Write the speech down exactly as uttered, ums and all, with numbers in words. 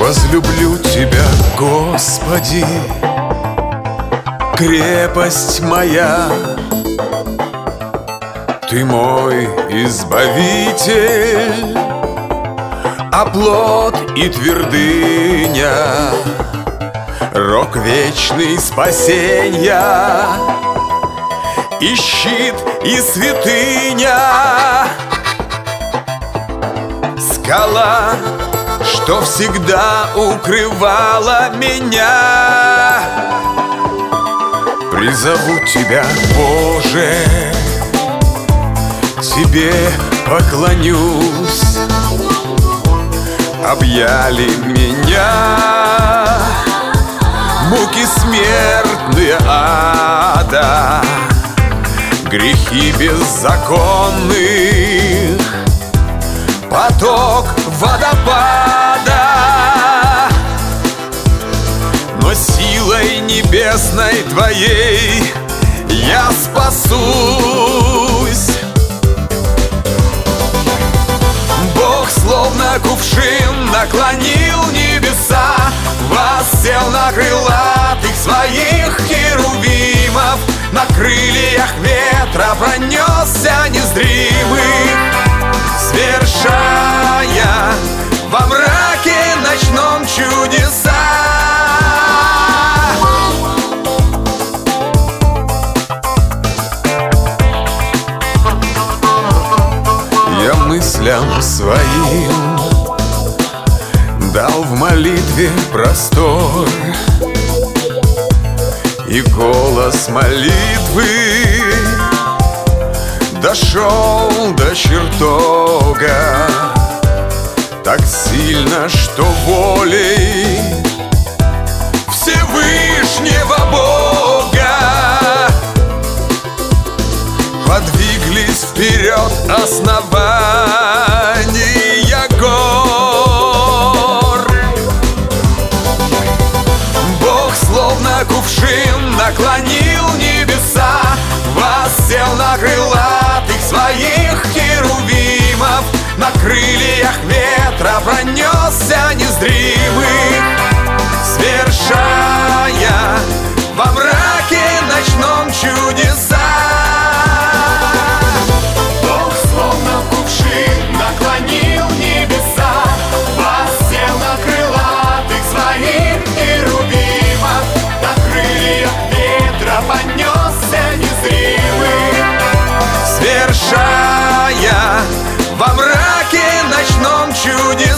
возлюблю Тебя, Господи, крепость моя. Ты мой избавитель, оплот и твердыня, рог вечный спасенья, и щит, и святыня. Скала, что всегда укрывала меня. Призову Тебя, Боже, Тебе поклонюсь. Объяли меня муки смертные ада, грехи беззаконных, поток водопада. Но силой небесной Твоей я спасусь. Бог словно кувшин наклонил небеса, воссел на крылатых своих херувимов, на крыльях ветра пронесся незримый, свершая во мраке ночном чудеса. Я мыслям своим дал в молитве простор, и голос молитвы дошел до чертога так сильно, что волей Всевышнего Бога подвиглись вперед основания гор. Бог словно кувшин наклонил небеса, воссел на крылатых своих херувимов, на крыльях ветра пронесся незримый, свершая во мраке ночном чудеса. Бог словно кувшин наклонил небеса, воссел на крылатых своих херувимов, на крыльях ветра понесся незримый, свершая во мраке ночном чудеса.